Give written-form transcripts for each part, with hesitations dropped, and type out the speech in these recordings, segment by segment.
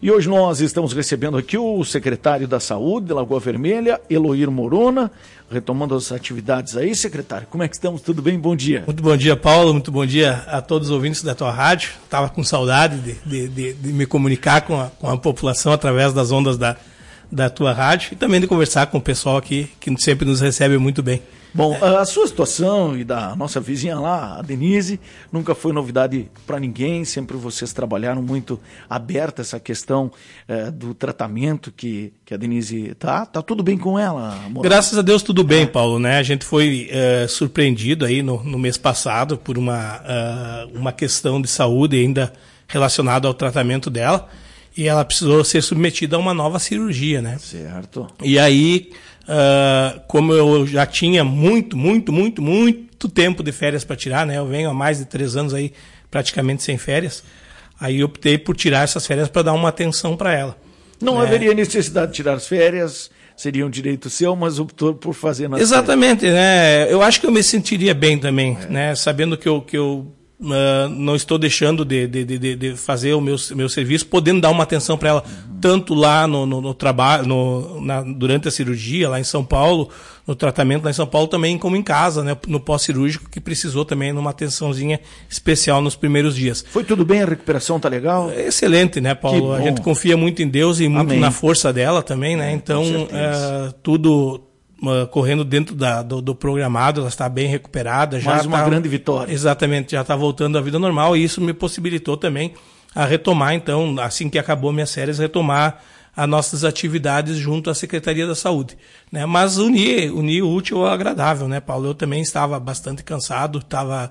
E hoje nós estamos recebendo aqui o secretário da Saúde de Lagoa Vermelha, Eloir Morona, retomando as atividades aí. Secretário, como é que estamos? Tudo bem? Bom dia. Muito bom dia, Paulo. Muito bom dia a todos os ouvintes da tua rádio. Estava com saudade de me comunicar com a população através das ondas da tua rádio e também de conversar com o pessoal aqui, que sempre nos recebe muito bem. Bom, a sua situação e da nossa vizinha lá, a Denise, nunca foi novidade para ninguém, sempre vocês trabalharam muito aberta essa questão do tratamento que a Denise tá tudo bem com ela, amor? Graças a Deus tudo bem, Paulo, né? A gente foi surpreendido aí no mês passado por uma questão de saúde ainda relacionada ao tratamento dela e ela precisou ser submetida a uma nova cirurgia, né? Certo. E aí, como eu já tinha muito tempo de férias para tirar, né? Eu venho há mais de 3 anos aí praticamente sem férias. Aí eu optei por tirar essas férias para dar uma atenção para ela. Não haveria necessidade de tirar as férias, seria um direito seu, mas optou por fazer nas Exatamente, férias. Né? Eu acho que eu me sentiria bem também, né? Sabendo que eu não estou deixando de fazer o meu serviço, podendo dar uma atenção para ela, tanto lá no trabalho, durante a cirurgia, lá em São Paulo, no tratamento lá em São Paulo, também como em casa, né, no pós-cirúrgico, que precisou também numa atençãozinha especial nos primeiros dias. Foi tudo bem? A recuperação tá legal? Excelente, né, Paulo? A gente confia muito em Deus e muito na força dela também, né? Então, tudo correndo dentro do programado, ela está bem recuperada. Mais uma grande vitória. Exatamente, já está voltando à vida normal e isso me possibilitou também a retomar, então, assim que acabou minhas férias, retomar as nossas atividades junto à Secretaria da Saúde, né? Mas unir o útil ao agradável, né, Paulo? Eu também estava bastante cansado, estava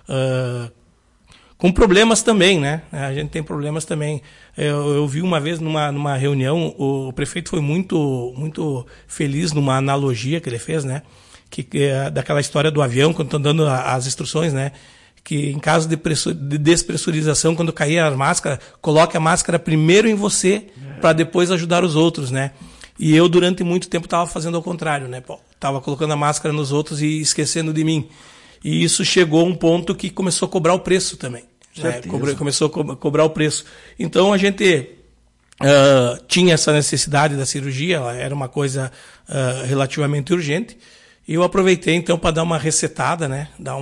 com problemas também, né? A gente tem problemas também. Eu vi uma vez numa reunião, o prefeito foi muito feliz numa analogia que ele fez, né? Daquela história do avião, quando estão dando as instruções, né? Que em caso de despressurização, quando cair a máscara, coloque a máscara primeiro em você para depois ajudar os outros, né? E eu, durante muito tempo, estava fazendo ao contrário, né? Estava colocando a máscara nos outros e esquecendo de mim. E isso chegou a um ponto que começou a cobrar o preço também. Né? Começou a cobrar o preço. Então, a gente tinha essa necessidade da cirurgia, ela era uma coisa relativamente urgente. E eu aproveitei, então, para dar uma resetada, né? Dar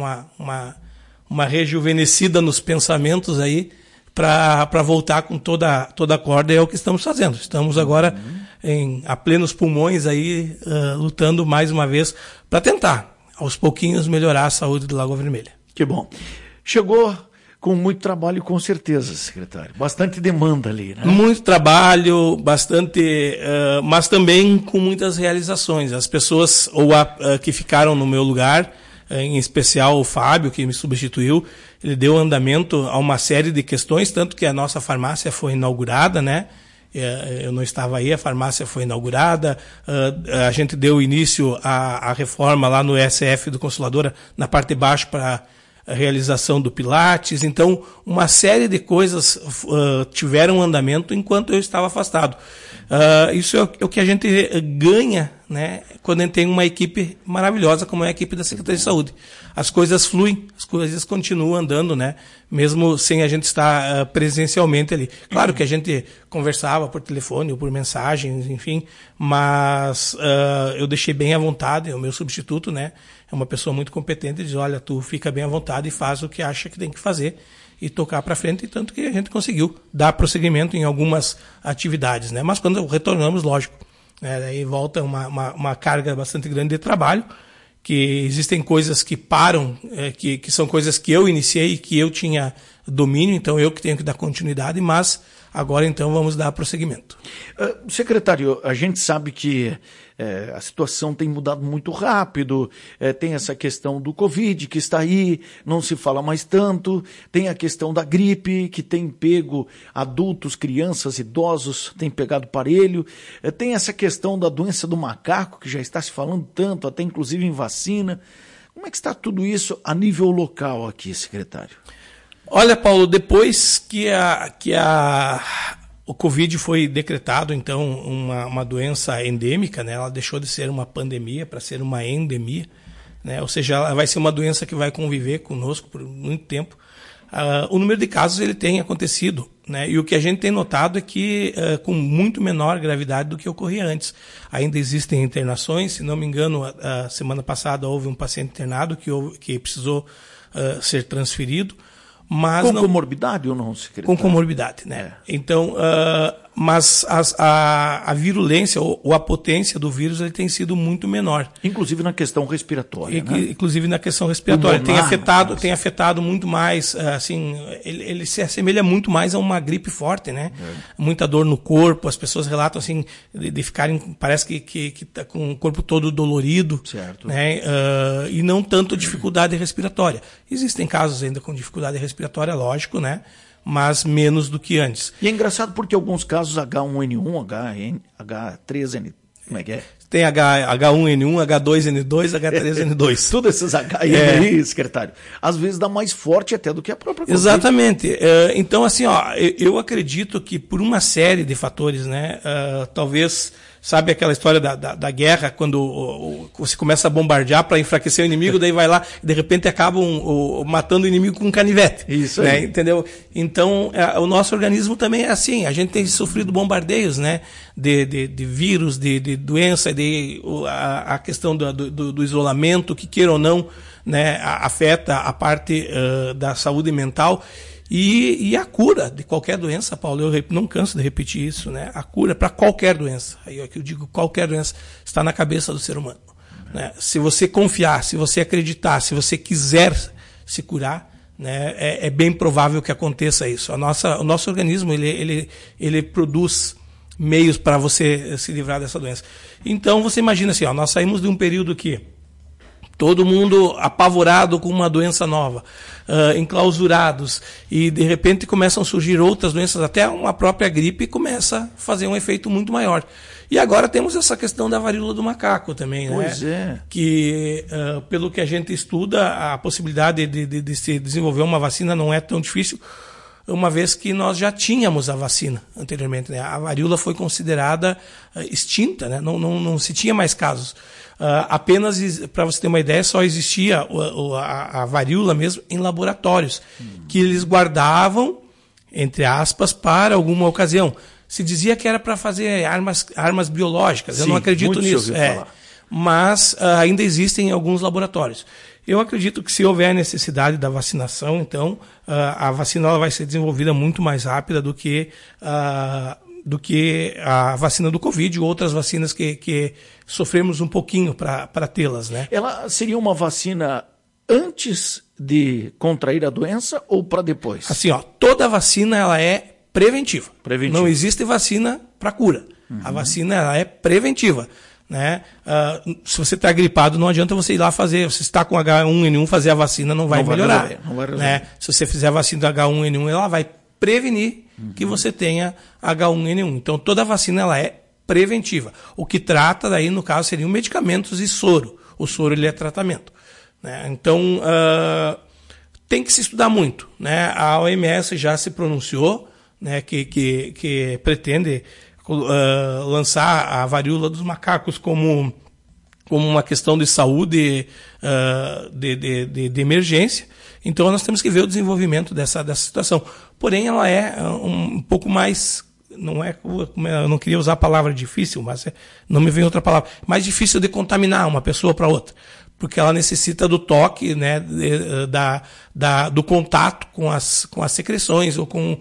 uma rejuvenescida nos pensamentos aí, para voltar com toda a corda, é o que estamos fazendo. Estamos agora a plenos pulmões aí, lutando mais uma vez para tentar, aos pouquinhos, melhorar a saúde do Lagoa Vermelha. Que bom. Chegou com muito trabalho, com certeza, secretário. Bastante demanda ali, né? Muito trabalho, bastante, mas também com muitas realizações. As pessoas que ficaram no meu lugar, em especial o Fábio, que me substituiu, ele deu andamento a uma série de questões, tanto que a nossa farmácia foi inaugurada, né? Eu não estava aí, a farmácia foi inaugurada, a gente deu início à reforma lá no ESF do Consoladora, na parte de baixo, para a realização do Pilates. Então, uma série de coisas tiveram andamento enquanto eu estava afastado. Isso é o que a gente ganha, né, quando a gente tem uma equipe maravilhosa como é a equipe da Secretaria de Saúde. As coisas fluem, as coisas continuam andando, né, mesmo sem a gente estar presencialmente ali. Claro que a gente conversava por telefone ou por mensagens, enfim, mas eu deixei bem à vontade, o meu substituto, né, é uma pessoa muito competente, diz, olha, tu fica bem à vontade e faz o que acha que tem que fazer e tocar para frente, e tanto que a gente conseguiu dar prosseguimento em algumas atividades, né? Mas quando retornamos, lógico, né? Daí volta uma carga bastante grande de trabalho, que existem coisas que param, que são coisas que eu iniciei, que eu tinha domínio, então eu que tenho que dar continuidade, mas agora então vamos dar prosseguimento. Secretário, a gente sabe que a situação tem mudado muito rápido, tem essa questão do Covid que está aí, não se fala mais tanto, tem a questão da gripe que tem pego adultos, crianças, idosos, tem pegado parelho, tem essa questão da doença do macaco que já está se falando tanto, até inclusive em vacina. Como é que está tudo isso a nível local aqui, secretário? Olha, Paulo, depois que o Covid foi decretado, então, uma doença endêmica, né? Ela deixou de ser uma pandemia para ser uma endemia, né? Ou seja, ela vai ser uma doença que vai conviver conosco por muito tempo. O número de casos ele tem acontecido, né? E o que a gente tem notado é que com muito menor gravidade do que ocorria antes. Ainda existem internações, se não me engano, a semana passada houve um paciente internado que precisou ser transferido. Mas com comorbidade ou não, secretário? Com comorbidade, né? Então, mas a virulência ou a potência do vírus ele tem sido muito menor. Inclusive na questão respiratória, né? Inclusive na questão respiratória. Tem afetado muito mais, assim, ele se assemelha muito mais a uma gripe forte, né? Muita dor no corpo, as pessoas relatam, assim, de ficarem, parece que tá com o corpo todo dolorido. Certo. Né? E não tanto dificuldade respiratória. Existem casos ainda com dificuldade respiratória, lógico, né? Mas menos do que antes. E é engraçado porque alguns casos H1N1, H3N, como é que é? Tem H1N1, H2N2, H3N2. Todos esses H aí, secretário. Às vezes dá mais forte até do que a própria Covid. Exatamente. Então, assim, eu acredito que por uma série de fatores, né? Talvez, sabe aquela história da guerra, quando você começa a bombardear para enfraquecer o inimigo, daí vai lá e de repente acabam matando o inimigo com um canivete. Isso né? aí. Entendeu? Então, o nosso organismo também é assim. A gente tem sofrido bombardeios, né? De vírus, de doença, a questão do isolamento, que queira ou não, né? Afeta a parte da saúde mental. E a cura de qualquer doença, Paulo, eu não canso de repetir isso, né? A cura para qualquer doença, aí é que eu digo, qualquer doença está na cabeça do ser humano. Né? Se você confiar, se você acreditar, se você quiser se curar, né? É bem provável que aconteça isso. O nosso organismo, ele produz meios para você se livrar dessa doença. Então, você imagina assim, nós saímos de um período que todo mundo apavorado com uma doença nova, enclausurados, e de repente começam a surgir outras doenças, até uma própria gripe começa a fazer um efeito muito maior. E agora temos essa questão da varíola do macaco também, pois né? É. Que, pelo que a gente estuda, a possibilidade de se desenvolver uma vacina não é tão difícil, uma vez que nós já tínhamos a vacina anteriormente. Né? A varíola foi considerada extinta, né? Não se tinha mais casos. Apenas, para você ter uma ideia, só existia a varíola mesmo em laboratórios, que eles guardavam, entre aspas, para alguma ocasião. Se dizia que era para fazer armas biológicas. Sim, eu não acredito nisso. Mas ainda existem em alguns laboratórios. Eu acredito que se houver necessidade da vacinação, então a vacina ela vai ser desenvolvida muito mais rápida do que a vacina do Covid ou outras vacinas que sofremos um pouquinho para tê-las, né? Ela seria uma vacina antes de contrair a doença ou para depois? Assim, toda vacina ela é preventiva. Não existe vacina para cura. A vacina ela é preventiva. Né? Se você está gripado, não adianta você ir lá fazer. Se está com H1N1, fazer a vacina não vai melhorar. Não vai resolver. Né? Se você fizer a vacina do H1N1, ela vai prevenir que você tenha H1N1. Então, toda vacina ela é preventiva. O que trata, daí, no caso, seriam medicamentos e soro. O soro ele é tratamento. Né? Então, tem que se estudar muito. Né? A OMS já se pronunciou, né, que pretende lançar a varíola dos macacos como uma questão de saúde de emergência. Então nós temos que ver o desenvolvimento dessa situação. Porém, ela é um pouco mais, eu não queria usar a palavra difícil, mas não me vem outra palavra, mais difícil de contaminar uma pessoa para outra, porque ela necessita do toque, né, do contato com as secreções ou com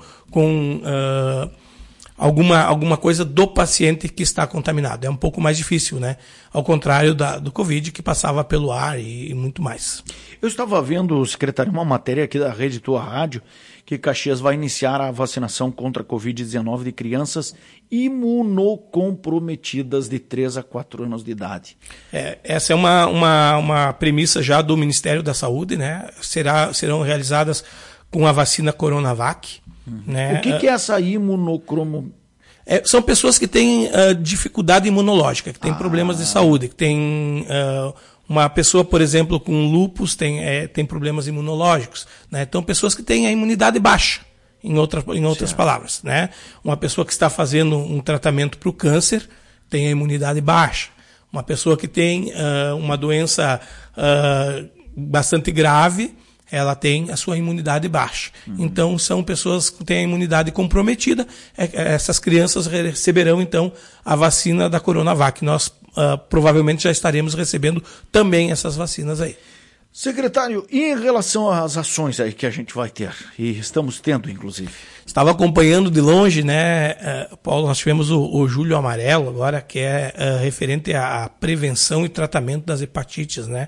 alguma coisa do paciente que está contaminado. É um pouco mais difícil, né? Ao contrário do Covid, que passava pelo ar e muito mais. Eu estava vendo, secretário, uma matéria aqui da Rede Tua Rádio, que Caxias vai iniciar a vacinação contra a Covid-19 de crianças imunocomprometidas de 3 a 4 anos de idade. Essa é uma premissa já do Ministério da Saúde, né? Serão realizadas com a vacina Coronavac. Né? O que é essa imunocromo? São pessoas que têm dificuldade imunológica, que têm problemas de saúde, que têm uma pessoa, por exemplo, com lúpus tem problemas imunológicos. Né? Então, pessoas que têm a imunidade baixa, em outras palavras. Né? Uma pessoa que está fazendo um tratamento para o câncer tem a imunidade baixa. Uma pessoa que tem uma doença bastante grave, ela tem a sua imunidade baixa. Então, são pessoas que têm a imunidade comprometida. Essas crianças receberão, então, a vacina da Coronavac. Nós provavelmente já estaremos recebendo também essas vacinas aí. Secretário, e em relação às ações aí que a gente vai ter, e estamos tendo, inclusive? Estava acompanhando de longe, né, Paulo, nós tivemos o Julho Amarelo agora, que é referente à prevenção e tratamento das hepatites, né,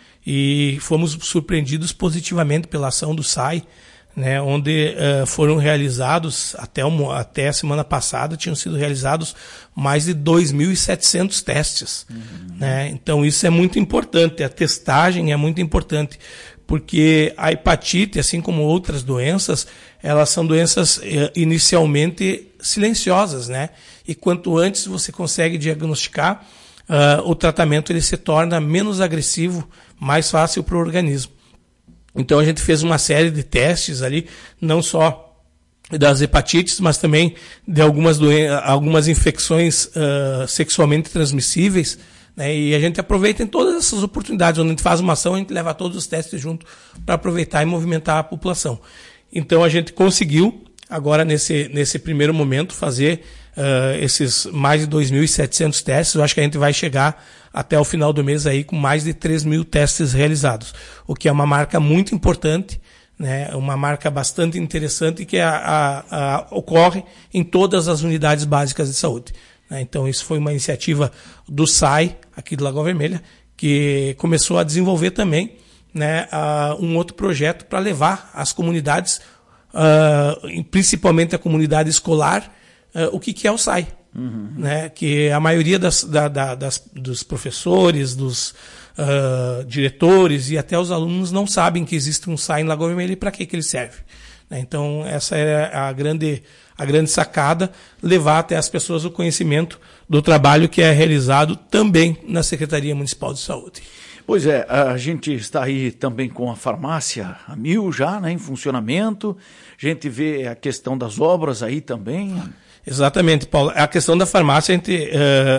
e fomos surpreendidos positivamente pela ação do SAI, né, onde foram realizados, até a semana passada, tinham sido realizados mais de 2.700 testes. Né? Então, isso é muito importante, a testagem é muito importante, porque a hepatite, assim como outras doenças, elas são doenças inicialmente silenciosas, né? E quanto antes você consegue diagnosticar, o tratamento ele se torna menos agressivo, mais fácil para o organismo. Então a gente fez uma série de testes ali, não só das hepatites, mas também de algumas infecções sexualmente transmissíveis, né? E a gente aproveita em todas essas oportunidades, onde a gente faz uma ação, a gente leva todos os testes junto para aproveitar e movimentar a população. Então a gente conseguiu, agora nesse primeiro momento, fazer esses mais de 2.700 testes. Eu acho que a gente vai chegar até o final do mês aí com mais de 3.000 testes realizados, o que é uma marca muito importante, né? Uma marca bastante interessante que ocorre em todas as unidades básicas de saúde. Né? Então isso foi uma iniciativa do SAI, aqui de Lagoa Vermelha, que começou a desenvolver também, né, um outro projeto para levar às comunidades, principalmente a comunidade escolar, o que é o SAI. Né? Que a maioria dos professores, dos diretores e até os alunos não sabem que existe um SAI em Lagoa Vermelha e para que ele serve. Né? Então, essa é a grande sacada, levar até as pessoas o conhecimento do trabalho que é realizado também na Secretaria Municipal de Saúde. Pois é, a gente está aí também com a farmácia a 1000 já, né, em funcionamento. A gente vê a questão das obras aí também. Exatamente, Paulo. A questão da farmácia, a gente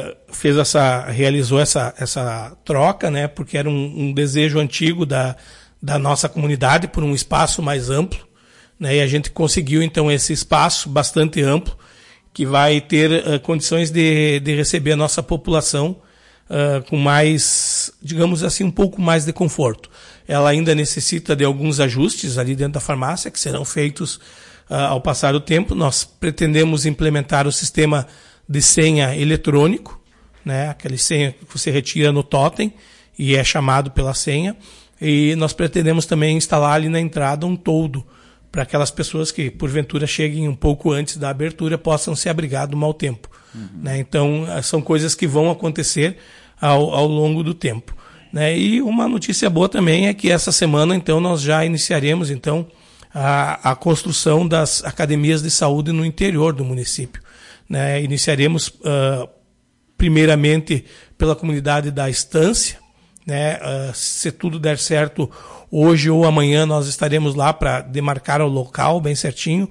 realizou essa troca, né, porque era um desejo antigo da nossa comunidade por um espaço mais amplo, né, e a gente conseguiu, então, esse espaço bastante amplo, que vai ter condições de receber a nossa população com mais, digamos assim, um pouco mais de conforto. Ela ainda necessita de alguns ajustes ali dentro da farmácia, que serão feitos ao passar do tempo. Nós pretendemos implementar o sistema de senha eletrônico, né? Aquele senha que você retira no totem e é chamado pela senha. E nós pretendemos também instalar ali na entrada um toldo para aquelas pessoas que, porventura, cheguem um pouco antes da abertura, possam se abrigar do mau tempo. Né? Então, são coisas que vão acontecer ao longo do tempo. Né? E uma notícia boa também é que essa semana, então, nós já iniciaremos, então, a construção das academias de saúde no interior do município. Né? Iniciaremos, primeiramente, pela comunidade da Estância. Né? Se tudo der certo, hoje ou amanhã nós estaremos lá para demarcar o local bem certinho.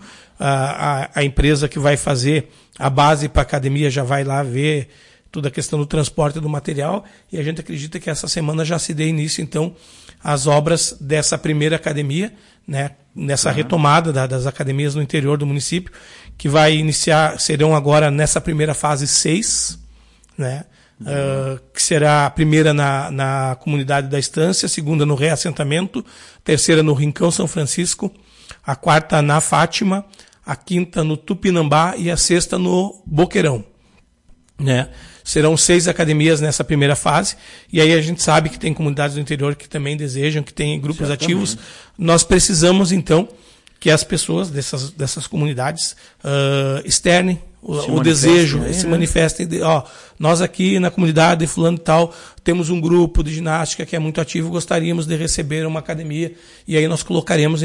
A empresa que vai fazer a base para a academia já vai lá ver toda a questão do transporte do material, e a gente acredita que essa semana já se dê início, então, às obras dessa primeira academia, né, nessa retomada das academias no interior do município, que vai iniciar, serão agora nessa primeira fase 6, né, que será a primeira na comunidade da Estância, a segunda no reassentamento, a terceira no Rincão São Francisco, a quarta na Fátima, a quinta no Tupinambá e a sexta no Boqueirão. Né? Serão 6 academias nessa primeira fase, e aí a gente sabe que tem comunidades do interior que também desejam, que tem grupos ativos. Nós precisamos, então, que as pessoas dessas comunidades externem o desejo, se manifestem. Nós aqui na comunidade de fulano e tal, temos um grupo de ginástica que é muito ativo, gostaríamos de receber uma academia, e aí nós colocaremos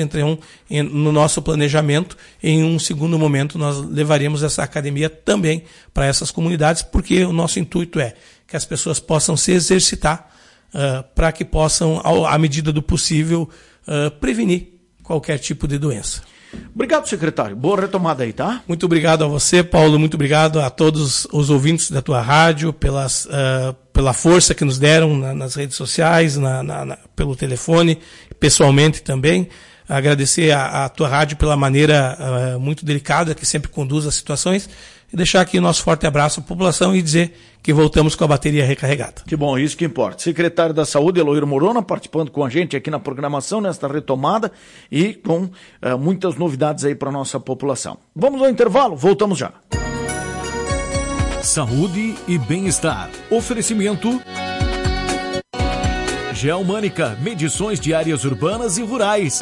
no nosso planejamento. Em um segundo momento nós levaremos essa academia também para essas comunidades, porque o nosso intuito é que as pessoas possam se exercitar para que possam, à medida do possível, prevenir qualquer tipo de doença. Obrigado, secretário. Boa retomada aí, tá? Muito obrigado a você, Paulo. Muito obrigado a todos os ouvintes da tua rádio pela força que nos deram nas redes sociais, pelo telefone, pessoalmente também. Agradecer a tua rádio pela maneira muito delicada que sempre conduz as situações e deixar aqui o nosso forte abraço à população e dizer que voltamos com a bateria recarregada. Que bom, isso que importa. Secretário da Saúde, Eloir Morona, participando com a gente aqui na programação, nesta retomada e com muitas novidades aí para a nossa população. Vamos ao intervalo, voltamos já. Saúde e bem-estar. Oferecimento Geomânica, medições de áreas urbanas e rurais.